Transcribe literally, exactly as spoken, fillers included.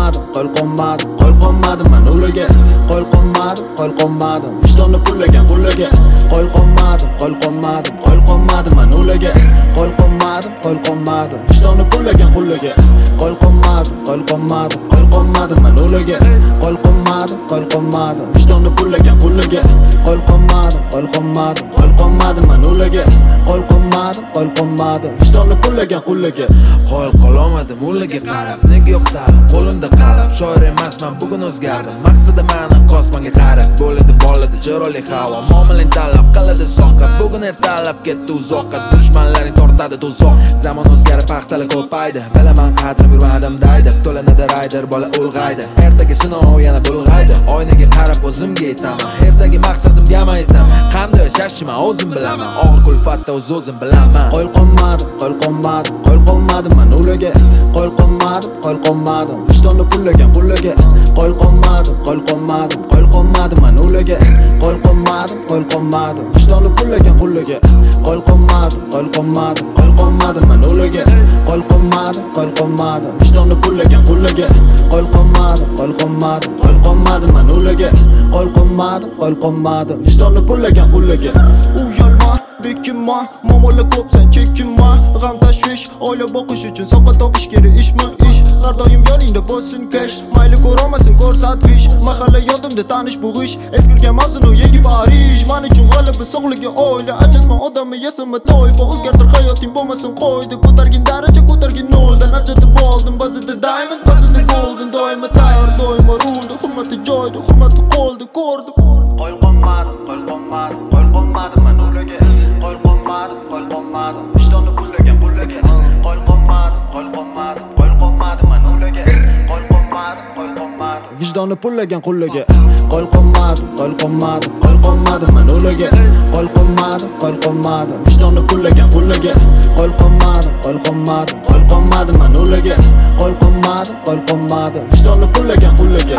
qo'ymadim, qo'l qo'ymadim, qo'l qo'ymadim man ularga. Qo'l qo'ymadim, qo'l qo'ymadim, vijdonni pullagan qullarga. Qo'l qo'ymadim, qo'l qo'ymadim, qo'l qo'ymadim man ularga. Qo'l qo'ymadim, qo'l qo'ymadim, vijdonni pullagan qullarga. Qo'l qo'ymadim, qo'l qo'ymadim, qo'l qo'ymadim man ularga. Qo'l qo'ymadim, qo'l qo'ymadim, vijdonni pullagan qullarga. Qo'l qo'ymadim, qo'l qo'ymadim, qo'l qo'ymadim man ularga. Qo'l qo'ymadim, qo'l qo'ymadim, vijdonni pullagan qullarga. Qo'l qololmadim ularga qarab, nega yo'q ta'lim qo'limda qalam. Shoir emasman, bugun o'zgardim. Maqsadim ma'ni kosmonga qarab, bo'ladi bolada chiroyli havo. Muomalang talab qiladi soqqa, bugun ertalab ketdi uzoqqa. Dushmanlaring tortadi tuzoq. Zamon o'zgarib paxtalar ko'paydi. Bilaman qadrim yurmadim daydi. To'lanadi rayder bola ulg'aydi. Ertaga sinov yana bulg'aydi. Oynaga qarab o'zimga aytaman, ertaga maqsadimga amal etaman. Qanday yashashni o'zim bilaman, og'ir kulfatda o'z o'zim bilaman. Qo'l qo'ymadim, qo'l qo'ymadim, qo'l qo'ymadim man ularga. Qo'l qo'ymadim, qo'l qo'ymadim, vijdonni pullagan qullarga. Qo'l qo'ymadim, qo'l qo'ymadim, qo'l qo'ymadim man ularga. Qo'l qo'ymadim, qo'l qo'ymadim, vijdonni pullagan qullarga. Qo'l qo'ymadim, qo'l qo'ymadim, qo'l qo'ymadim man ularga. Qo'l qo'ymadim, qo'l qo'ymadim, vijdonni pullagan qullarga. Qo'l qo'ymadim, qo'l qo'ymadim, qo'l qo'ymadim man ularga. Qo'l qo'ymadim, qo'l qo'ymadim, vijdonni pullagan qullarga. Uyalma, bekinma, muammolar ko'p sen chekinma. G'am tashvish, oila boqish uchun soqqa topish kerak ishmi ish. Har doim yoningda bo'lsin cash, mayli ko'rolmasin ko'rsatvish. Mahalla yodimda tanish bu ish, eskirgan mavzuni yangi Parij. Men uchun g'alaba sog'ligi oila, ajratma odamni yasama toifa. O'zgartir hayoting bo'lmasin qo'ydi, ko'targin daraja ko'targin noldan. Ajratib oldim ba'zida diamond, ba'zida golden. Doimo tayyor, doimo rulda, hurmati joyda, hurmati qo'lda ko'rdim. Qo'l qo'ymadim, qo'l qo'ymadim, qo'l qo'ymadim man ularga. Qo'l qo'ymadim, qo'l qo'ymadim, vijdonni pullagan qullarga. Qo'l qo'ymadim, qo'l qo'ymadim, qo'l qo'ymadim man ularga. Qo'l qo'ymadim, qo'l qo'ymadim, vijdonni pullagan qullarga. Qo'l qo'ymadim, qo'l qo'ymadim, qo'l qo'ymadim man ularga. Qo'l qo'ymadim, qo'l qo'ymadim, vijdonni pullagan qullarga. Qo'l qo'ymadim, qo'l qo'ymadim, qo'l qo'ymadim man ularga. Qo'l qo'ymadim, qo'l qo'ymadim, vijdonni pullagan qullarga.